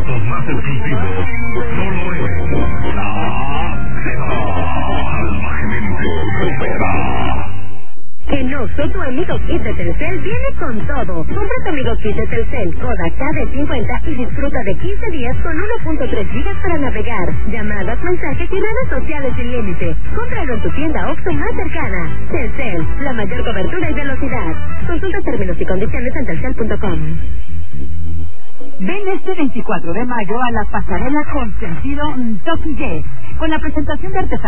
datos más exclusivos. Solo es la salvajemente supera. En Oxxo, tu amigo kit de Telcel viene con todo. Compra tu amigo kit de Telcel Kodak KD50 y disfruta de 15 días con 1.3 gigas para navegar, llamadas, mensajes y redes sociales sin límite. Cómpralo en tu tienda Oxxo más cercana. Telcel, la mayor cobertura y velocidad. Consulta términos y condiciones en telcel.com. Ven este 24 de mayo a la pasarela con sentido Toki Yes, con la presentación de artesanías